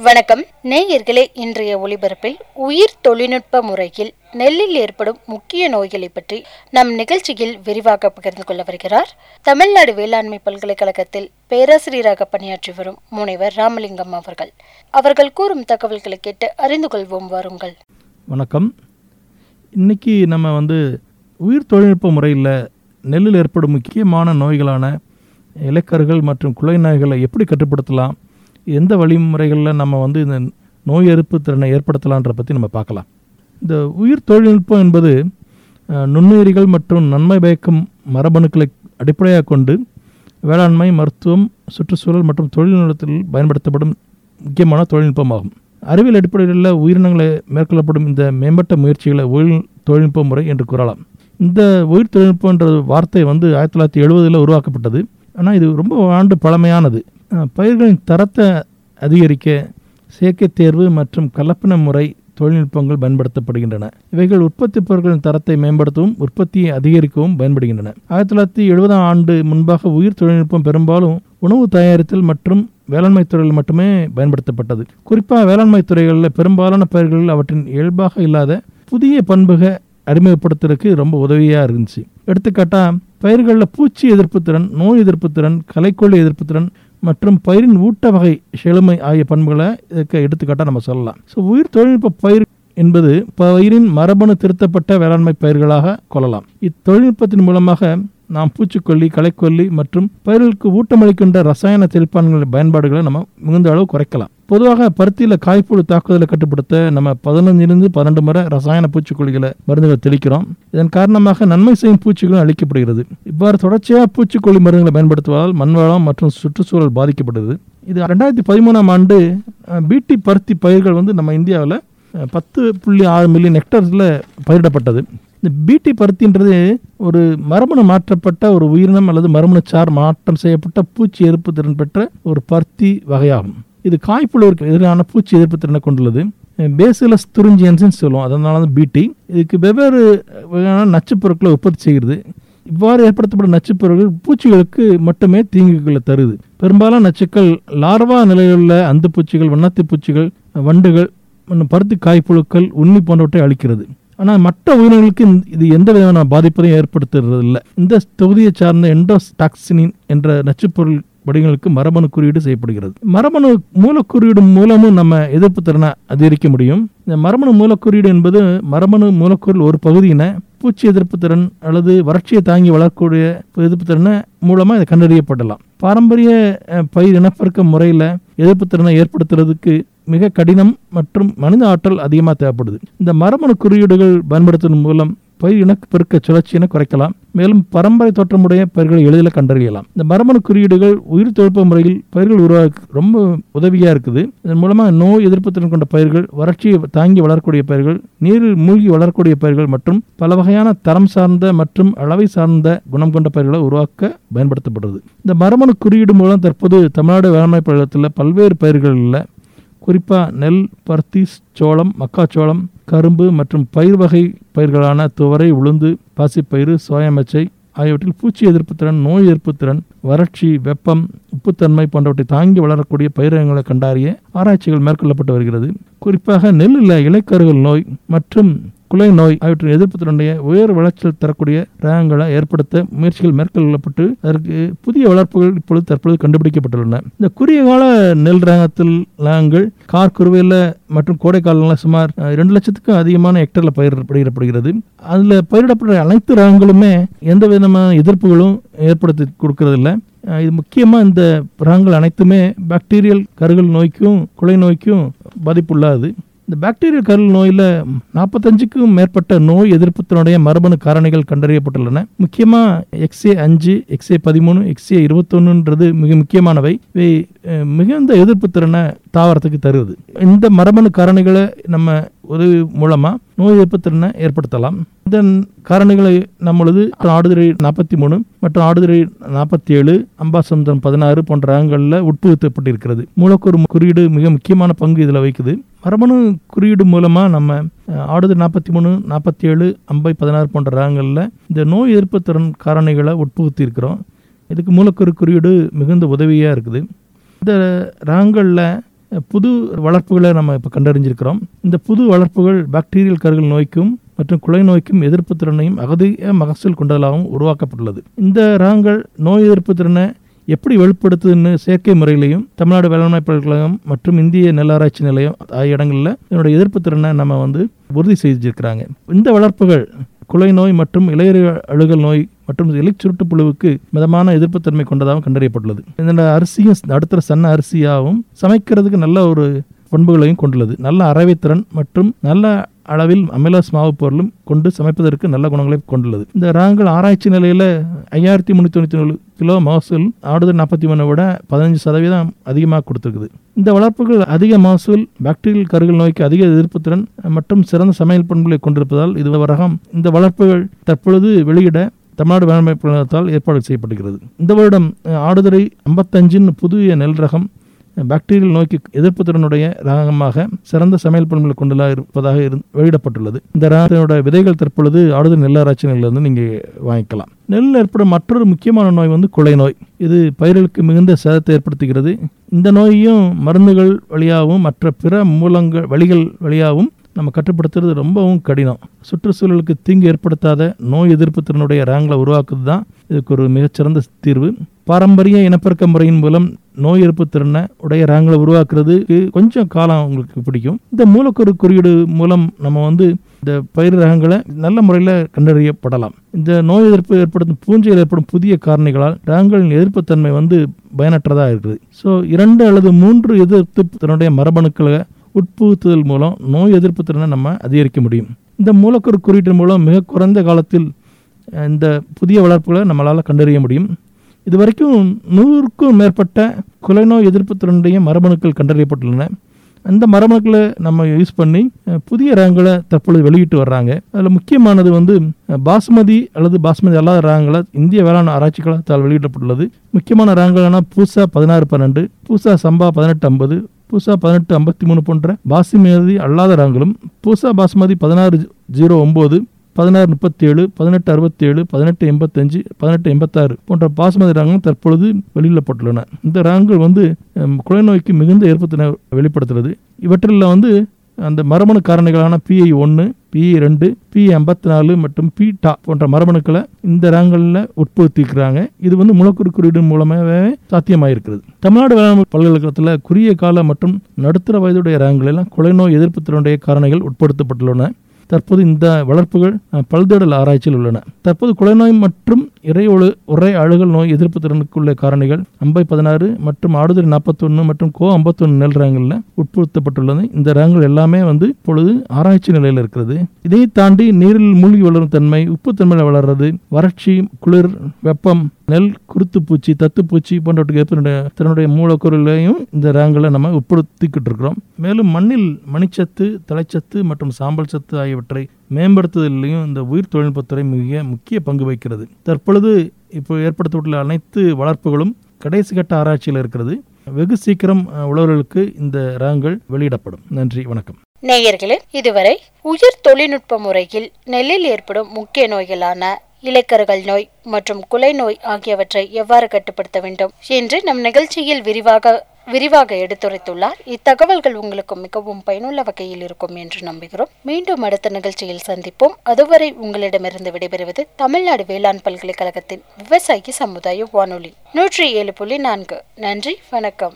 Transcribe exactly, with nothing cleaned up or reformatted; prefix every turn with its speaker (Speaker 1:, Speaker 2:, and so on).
Speaker 1: வணக்கம் நேயர்களே, இன்றைய ஒளிபரப்பில் உயிர் தொழில்நுட்ப முறையில் நெல்லில் ஏற்படும் முக்கிய நோய்களை பற்றி நம் நிகழ்ச்சியில் விரிவாக பகிர்ந்து கொள்ள வருகிறார் தமிழ்நாடு வேளாண்மை பல்கலைக்கழகத்தில் பேராசிரியராக பணியாற்றி வரும் முனைவர் ராமலிங்கம் அவர்கள். அவர்கள் கூறும் தகவல்களை கேட்டு அறிந்து கொள்வோம் வாருங்கள்.
Speaker 2: வணக்கம். இன்னைக்கு நம்ம வந்து உயிர் தொழில்நுட்ப முறையில் நெல்லில் ஏற்படும் முக்கியமான நோய்களான இலைக்கருகள் மற்றும் குலை நோய்களை எப்படி கட்டுப்படுத்தலாம், எந்த வழிமுறைகளில் நம்ம வந்து இந்த நோய் எதிர்ப்பு திறனை ஏற்படுத்தலான்ற பற்றி நம்ம பார்க்கலாம். இந்த உயிர் தொழில்நுட்பம் என்பது நுண்ணுயிரிகள் மற்றும் நன்மை பயக்கும் மரபணுக்களை அடிப்படையாக கொண்டு வேளாண்மை, மருத்துவம், சுற்றுச்சூழல் மற்றும் தொழில்நுட்பத்தில் பயன்படுத்தப்படும் முக்கியமான தொழில்நுட்பமாகும். அறிவியல் அடிப்படையில் உயிரினங்களை மேற்கொள்ளப்படும் இந்த மேம்பட்ட முயற்சிகளை உயிர் தொழில்நுட்ப முறை என்று கூறலாம். இந்த உயிர் தொழில்நுட்பன்ற வார்த்தை வந்து ஆயிரத்தி தொள்ளாயிரத்தி எழுபதில் உருவாக்கப்பட்டது. ஆனால் இது ரொம்ப ஆண்டு பழமையானது. பயிர்களின் தரத்தை அதிகரிக்க செயற்கை தேர்வு மற்றும் கலப்பின முறை தொழில்நுட்பங்கள் பயன்படுத்தப்படுகின்றன. இவைகள் உற்பத்தி பொருட்களின் தரத்தை மேம்படுத்தவும் உற்பத்தியை அதிகரிக்கவும் பயன்படுகின்றன. ஆயிரத்தி தொள்ளாயிரத்தி எழுபதாம் ஆண்டு முன்பாக உயிர் தொழில்நுட்பம் பெரும்பாலும் உணவு தயாரித்தல் மற்றும் வேளாண்மை துறையில் மட்டுமே பயன்படுத்தப்பட்டது. குறிப்பாக வேளாண்மை துறைகளில் பெரும்பாலான பயிர்களில் அவற்றின் இயல்பாக இல்லாத புதிய பண்புகளை அறிமுகப்படுத்துறதுக்கு ரொம்ப உதவியாக இருந்துச்சு. எடுத்துக்காட்டாக பயிர்களில் பூச்சி எதிர்ப்பு திறன், நோய் எதிர்ப்பு திறன், களைக்கொல்லி எதிர்ப்பு திறன் மற்றும் பயிரின் ஊட்ட வகை செழுமை ஆகிய பண்புகளை இதுக்கு எடுத்துக்காட்டாக நம்ம சொல்லலாம். ஸோ உயிர் தொழில்நுட்ப பயிர் என்பது பயிரின் மரபணு திருத்தப்பட்ட வேளாண்மை பயிர்களாக கொள்ளலாம். இத்தொழில்நுட்பத்தின் மூலமாக நாம் பூச்சிக்கொல்லி, களைக்கொல்லி மற்றும் பயிர்களுக்கு ஊட்டமளிக்கின்ற ரசாயன தெளிப்பான்களின் பயன்பாடுகளை நம்ம மிகுந்த அளவு குறைக்கலாம். பொதுவாக பருத்தியில் காய்ப்புழு தாக்குதலை கட்டுப்படுத்த நம்ம பதினஞ்சிலிருந்து பன்னெண்டு முறை ரசாயன பூச்சிக்கொல்லிகளை மருந்துகளை தெளிக்கிறோம். இதன் காரணமாக நன்மை செய்யும் பூச்சிகளும் அளிக்கப்படுகிறது. இவ்வாறு தொடர்ச்சியாக பூச்சிக்கொல்லி மருந்துகளை பயன்படுத்துவதால் மண்வளம் மற்றும் சுற்றுச்சூழல் பாதிக்கப்படுது. இது ரெண்டாயிரத்தி பதிமூணாம் ஆண்டு பீட்டி பருத்தி பயிர்கள் வந்து நம்ம இந்தியாவில் பத்து புள்ளி ஆறு மில்லியன் ஹெக்டர்ஸில் பயிரிடப்பட்டது. இந்த பீட்டி பருத்தின்றது ஒரு மரபணு மாற்றப்பட்ட ஒரு உயிரினம் அல்லது மரபணு சார் மாற்றம் செய்யப்பட்ட பூச்சி எதிர்ப்பு திறன் பெற்ற ஒரு பருத்தி வகையாகும். இது காய்ப்புழுவிற்கு எதிரான பூச்சி எதிர்ப்பு திறனை கொண்டுள்ளது. பேசிலஸ் துரிஞ்சியன்ஸ்ன்னு சொல்லுவோம், அதனால தான் பீட்டி. இதுக்கு வெவ்வேறு வகையான நச்சுப் பொருட்களை உற்பத்தி செய்கிறது. இவ்வாறு ஏற்படுத்தப்பட்ட நச்சுப் பொருட்கள் பூச்சிகளுக்கு மட்டுமே தீங்குகளை தருது. பெரும்பாலான நச்சுக்கள் லார்வா நிலையில் உள்ள அந்த பூச்சிகள், வண்ணத்தி பூச்சிகள், வண்டுகள், பருத்தி காய்ப்புழுக்கள், உண்ணி போன்றவற்றை அளிக்கிறது. ஆனால் மற்ற உயிரினங்களுக்கு இது எந்த விதமான பாதிப்பையும் ஏற்படுத்துறது இல்லை. இந்த தொகுதியை சார்ந்த எண்டோடாக்சினின் என்ற நச்சுப்பொருள் வடிவங்களுக்கு மரபணு குறியீடு செய்யப்படுகிறது. மரபணு மூலக்குறியீடு மூலமும் நம்ம எதிர்ப்பு திறனை அதிகரிக்க முடியும். இந்த மரபணு மூலக்குறியீடு என்பது மரபணு மூலக்கூறில் ஒரு பகுதியினை பூச்சி எதிர்ப்பு திறன் அல்லது வறட்சியை தாங்கி வளரக்கூடிய எதிர்ப்பு திறனை மூலமாக இதை கண்டறியப்படலாம். பாரம்பரிய பயிர் இனப்பெருக்க முறையில் எதிர்ப்பு திறனை ஏற்படுத்துறதுக்கு மிக கடினம் மற்றும் மனித ஆற்றல் அதிகமாக தேவைப்படுது. இந்த மரபணு குறியீடுகள் பயன்படுத்துவதன் மூலம் பயிர் இனப்பெருக்க சுழற்சியினை குறைக்கலாம். மேலும் பரம்பரை தோற்றமுடைய பயிர்களை எளிதில் கண்டறியலாம். இந்த மரபணு குறியீடுகள் உயிர் தொழில்நுட்ப முறையில் பயிர்கள் உருவாக்க ரொம்ப உதவியாக இருக்குது. இதன் மூலமாக நோய் எதிர்ப்பு திறன் கொண்ட பயிர்கள், வறட்சியை தாங்கி வளரக்கூடிய பயிர்கள், நீரில் மூழ்கி வளரக்கூடிய பயிர்கள் மற்றும் பல வகையான தரம் சார்ந்த மற்றும் அளவை சார்ந்த குணம் கொண்ட பயிர்களை உருவாக்க பயன்படுத்தப்படுறது. இந்த மரபணு குறியீடு மூலம் தற்போது தமிழ்நாடு வேளாண்மை பல்கலைக்கழகத்தில் பல்வேறு பயிர்களில் குறிப்பாக நெல், பருத்தி, சோளம், மக்காச்சோளம், கரும்பு மற்றும் பயிர் வகை பயிர்களான துவரை, உளுந்து, பாசிப்பயிறு, சோயாமச்சை ஆகியவற்றில் பூச்சி எதிர்ப்பு திறன், நோய் எதிர்ப்பு திறன், வறட்சி, வெப்பம், உப்புத்தன்மை போன்றவற்றை தாங்கி வளரக்கூடிய பயிரங்களை கண்டறிய ஆராய்ச்சிகள் மேற்கொள்ளப்பட்டு வருகிறது. குறிப்பாக நெல்லில் இலைக்கருகள் நோய் மற்றும் குலை நோய் ஆகியவற்றின் எதிர்ப்பு திறனுடைய உயர் விளைச்சல் தரக்கூடிய ரகங்களை ஏற்படுத்த முயற்சிகள் மேற்கொள்ளப்பட்டு அதற்கு புதிய வளர்ப்புகள் இப்பொழுது தற்பொழுது கண்டுபிடிக்கப்பட்டுள்ளன. இந்த குறுகிய கால நெல் ரகத்தில் ரகங்கள் கார் குறுவையில் மற்றும் கோடை காலங்களில் சுமார் இரண்டு லட்சத்துக்கும் அதிகமான ஹெக்டரில் பயிரிடப்படுகிறது. அதில் பயிரிடப்படுற அனைத்து ரகங்களுமே எந்த விதமான எதிர்ப்புகளும் ஏற்படுத்தி கொடுக்கறதில்லை. இது முக்கியமாக இந்த ரகங்கள் அனைத்துமே பாக்டீரியல் கருகல் நோய்க்கும் குலை நோய்க்கும் பாதிப்புள்ளாது. இந்த பாக்டீரியல் கருள் நோயில் நாற்பத்தஞ்சுக்கும் மேற்பட்ட நோய் எதிர்ப்புத்தினுடைய மரபணு காரணிகள் கண்டறியப்பட்டுள்ளன. முக்கியமாக எக்ஸ்ஏ அஞ்சு, எக்ஸ்ஏ பதிமூணு, எக்ஸ்ஏ இருபத்தொன்னுன்றது மிக முக்கியமானவை. இவை மிகுந்த எதிர்ப்பு திறனை தாவரத்துக்கு தருவது. இந்த மரபணு காரணிகளை நம்ம உதவி மூலமாக நோய் எதிர்ப்பு திறனை ஏற்படுத்தலாம். இதன் காரணிகளை நம்மளது ஆடுதுறை நாற்பத்தி மூணு மற்றும் ஆடுதுறை நாற்பத்தி ஏழு, அம்பாசமுத்திரம் பதினாறு போன்ற ரகங்களில் உட்புகுத்தப்பட்டிருக்கிறது. மூலக்கூறு குறியீடு மிக முக்கியமான பங்கு இதில் வகிக்குது. மரபணு குறியீடு மூலமாக நம்ம ஆடுதுறை நாற்பத்தி மூணு, நாற்பத்தி ஏழு, அம்பை பதினாறு போன்ற ரகங்களில் இந்த நோய் எதிர்ப்பு திறன் காரணிகளை உட்புகுத்தி இருக்கிறோம். இதுக்கு மூலக்கூறு குறியீடு மிகுந்த உதவியாக இருக்குது. இந்த ரகங்களில் புது வளர்ப்புகளை நம்ம இப்போ கண்டறிஞ்சிருக்கிறோம். இந்த புது வளர்ப்புகள் பாக்டீரியல் கருகல் நோய்க்கும் மற்றும் குலை நோய்க்கும் எதிர்ப்பு திறனையும் அதிக மகசூல் கொண்டதாகவும் உருவாக்கப்பட்டுள்ளது. இந்த ரகங்கள் நோய் எதிர்ப்பு திறனை எப்படி வெளிப்படுத்துதுன்னு செயற்கை முறையிலையும் தமிழ்நாடு வேளாண்மை பல்கலைக்கழகம் மற்றும் இந்திய நெல் ஆராய்ச்சி நிலையம் ஆகிய இடங்களில் இதனுடைய எதிர்ப்பு திறனை நம்ம வந்து உறுதி செஞ்சிருக்கிறாங்க. இந்த வளர்ப்புகள் குலை நோய் மற்றும் இலையுறை அழுகல் நோய் மற்றும் இலை சுருட்டு புழுவுக்கு மிதமான எதிர்ப்புத்தன்மை கொண்டதாகவும் கண்டறியப்பட்டுள்ளது. இந்த அரிசியும் நடுத்தர சன்ன அரிசியாகவும் சமைக்கிறதுக்கு நல்ல ஒரு பண்புகளையும் கொண்டுள்ளது. நல்ல அரைவைத்திறன் மற்றும் நல்ல அளவில் அமிலாஸ் மாவு பொருளும் கொண்டு சமைப்பதற்கு நல்ல குணங்களை கொண்டுள்ளது. இந்த ரகங்கள் ஆராய்ச்சி நிலையில் ஐயாயிரத்தி முன்னூற்றி தொண்ணூற்றி நாலு கிலோ மகசூல் ஆடுதல் நாற்பத்தி மூணு விட பதினஞ்சு சதவீதம் அதிகமாக கொடுத்துருக்குது. இந்த வளர்ப்புகள் அதிக மகசூல், பாக்டீரியல் கருகல் நோய்க்கு அதிக எதிர்ப்புத்திறன் மற்றும் சிறந்த சமையல் பண்புகளை கொண்டிருப்பதால் இது ரகம் இந்த வளர்ப்புகள் தற்பொழுது வெளியிட தமிழ்நாடு வேளாண்மை பல்கலைக்கழகத்தால் ஏற்பாடு செய்யப்படுகிறது. இந்த வருடம் ஆடுதுறை ஐம்பத்தஞ்சின் புதிய நெல் ரகம் பாக்டீரியல் நோய்க்கு எதிர்ப்பு திறனுடைய ரகமாக சிறந்த சமையல் பண்புகளை கொண்டுள்ள இருப்பதாக வெளியிடப்பட்டுள்ளது. இந்த ரகத்தினுடைய விதைகள் தற்பொழுது ஆடுதுறை நெல் ஆராய்ச்சி நிலையிலிருந்து நீங்கள் வாங்கிக்கலாம். நெல்லில் ஏற்படும் மற்றொரு முக்கியமான நோய் வந்து குலை நோய். இது பயிர்களுக்கு மிகுந்த சேதத்தை ஏற்படுத்துகிறது. இந்த நோயையும் மருந்துகள் வழியாகவும் மற்ற பிற மூலங்கள் வழிகள் வழியாகவும் நம்ம கட்டுப்படுத்துறது ரொம்பவும் கடினம். சுற்றுச்சூழலுக்கு தீங்கு ஏற்படுத்தாத நோய் எதிர்ப்பு திறனுடைய ரகங்களை உருவாக்குறது தான் இதுக்கு ஒரு மிகச்சிறந்த தீர்வு. பாரம்பரிய இனப்பெருக்க முறையின் மூலம் நோய் எதிர்ப்பு திறனை உடைய ரகங்களை உருவாக்குறதுக்கு கொஞ்சம் காலம் உங்களுக்கு பிடிக்கும். இந்த மூலக்கூறு குறியீடு மூலம் நம்ம வந்து இந்த பயிர் ரகங்களை நல்ல முறையில் கண்டறியப்படலாம். இந்த நோய் எதிர்ப்பு ஏற்படுத்தும் பூஞ்சையில் ஏற்படும் புதிய காரணிகளால் ரகங்களின் எதிர்ப்புத்தன்மை வந்து பயனற்றதாக இருக்குது. ஸோ இரண்டு அல்லது மூன்று எதிர்ப்பு திறனுடைய மரபணுக்களை உட்புகுத்துதல் மூலம் நோய் எதிர்ப்பு திறனை நம்ம அதிகரிக்க முடியும். இந்த மூலக்கூறு குறியீட்டின் மூலம் மிக குறைந்த காலத்தில் இந்த புதிய வளர்ப்புகளை நம்மளால் கண்டறிய முடியும். இது வரைக்கும் நூறுக்கும் மேற்பட்ட குலை நோய் எதிர்ப்பு திறனுடைய மரபணுக்கள் கண்டறியப்பட்டுள்ளன. அந்த மரபணுக்களை நம்ம யூஸ் பண்ணி புதிய ரகங்களை தற்பொழுது வெளியிட்டு வர்றாங்க. அதில் முக்கியமானது வந்து பாஸ்மதி அல்லது பாஸ்மதி அல்லாத ரகங்களை இந்திய வேளாண் ஆராய்ச்சி கழகத்தால் வெளியிடப்பட்டுள்ளது. முக்கியமான ரகங்களான பூசா பதினாறு பன்னெண்டு, பூசா சம்பா பதினெட்டு ஐம்பது, பூசா பதினெட்டு ஐம்பத்தி மூணு போன்ற பாஸ்மதி அல்லாத ரகங்களும், பூசா பாஸ்மதி பதினாறு ஜீரோ ஒம்பது, பதினாறு முப்பத்தி ஏழு, பதினெட்டு அறுபத்தி ஏழு, பதினெட்டு எண்பத்தஞ்சு, பதினெட்டு எண்பத்தாறு போன்ற பாஸ்மதி ரகங்கள் தற்பொழுது வெளியிடப்பட்டுள்ளன. இந்த ரகங்கள் வந்து குலை நோய்க்கு மிகுந்த ஏற்பத்தினை வெளிப்படுத்துகிறது. இவற்றில் வந்து அந்த மரபணு காரணிகளான பிஐ ஒன்று, பிஐ ரெண்டு, பிஐ ஐம்பத்தி நாலு மற்றும் பீட்டா போன்ற மரபணுக்களை இந்த ரகங்களில் உட்படுத்திக்கிறாங்க. இது வந்து மூலக்கூறு குறியீடு மூலமாகவே சாத்தியமாயிருக்கிறது. தமிழ்நாடு வேளாண்மை பல்கலைக்கழகத்தில் குறுகிய கால மற்றும் நடுத்தர வயதுடைய ரகங்களெல்லாம் குலை நோய் எதிர்ப்பு திறனுடைய காரணிகள் உட்படுத்தப்பட்டுள்ளன. தற்போது இந்த வளர்ப்புகள் பல்தேடல் ஆராய்ச்சியில் உள்ளன. தற்போது குலை நோய் மற்றும் இறை ஒழு உரை அழுகல் நோய் எதிர்ப்பு திறனுக்குள்ள காரணிகள் அம்பை பதினாறு மற்றும் ஆடுதுறை நாற்பத்தி ஒன்று மற்றும் கோ ஐம்பத்தி ஒன்று நெல் ரகங்களில் உட்படுத்தப்பட்டுள்ளது. இந்த ரகங்கள் எல்லாமே வந்து இப்பொழுது ஆராய்ச்சி நிலையில் இருக்கிறது. இதை தாண்டி நீரில் மூழ்கி வளரும் தன்மை, உப்பு தன்மையில் வளர்றது, வறட்சி, குளிர், வெப்பம், நெல் குருத்துப்பூச்சி, தத்துப்பூச்சி போன்றவற்றுக்கு ஏற்ப தன்னுடைய மூலக்கூறுகளையும் இந்த ரகங்களை நம்ம உட்படுத்திக்கிட்டு இருக்கிறோம். மேலும் மண்ணில் மணிச்சத்து, தலைச்சத்து மற்றும் சாம்பல் சத்து ஆகியவற்றை மேம்படுத்துதலையும் இந்த உயிர் தொழில்நுட்பத்துறை மிக முக்கிய பங்கு வகிக்கிறது. தற்பொழுது இப்போ ஏற்படுத்தப்பட்டுள்ள அனைத்து வளர்ப்புகளும் கடைசி கட்ட ஆராய்ச்சியில் இருக்கிறது. வெகு சீக்கிரம் உழவர்களுக்கு இந்த ரகங்கள் வெளியிடப்படும். நன்றி, வணக்கம்.
Speaker 1: நேயர்களே, இதுவரை உயிர் தொழில்நுட்ப முறையில் நெல்லில் ஏற்படும் முக்கிய நோய்களான இலைக்கருகள் நோய் மற்றும் குலை நோய் ஆகியவற்றை எவ்வாறு கட்டுப்படுத்த வேண்டும் என்று நம் நிகழ்ச்சியில் விரிவாக விரிவாக எடுத்துரைத்துள்ளார். இத்தகவல்கள் உங்களுக்கு மிகவும் பயனுள்ள வகையில் இருக்கும் என்று நம்புகிறோம். மீண்டும் அடுத்த நிகழ்ச்சியில் சந்திப்போம். அதுவரை உங்களிடமிருந்து விடைபெறுவது தமிழ்நாடு வேளாண் பல்கலைக்கழகத்தின் விவசாயி சமுதாய வானொலி நூற்றி ஏழு புள்ளி நான்கு. நன்றி, வணக்கம்.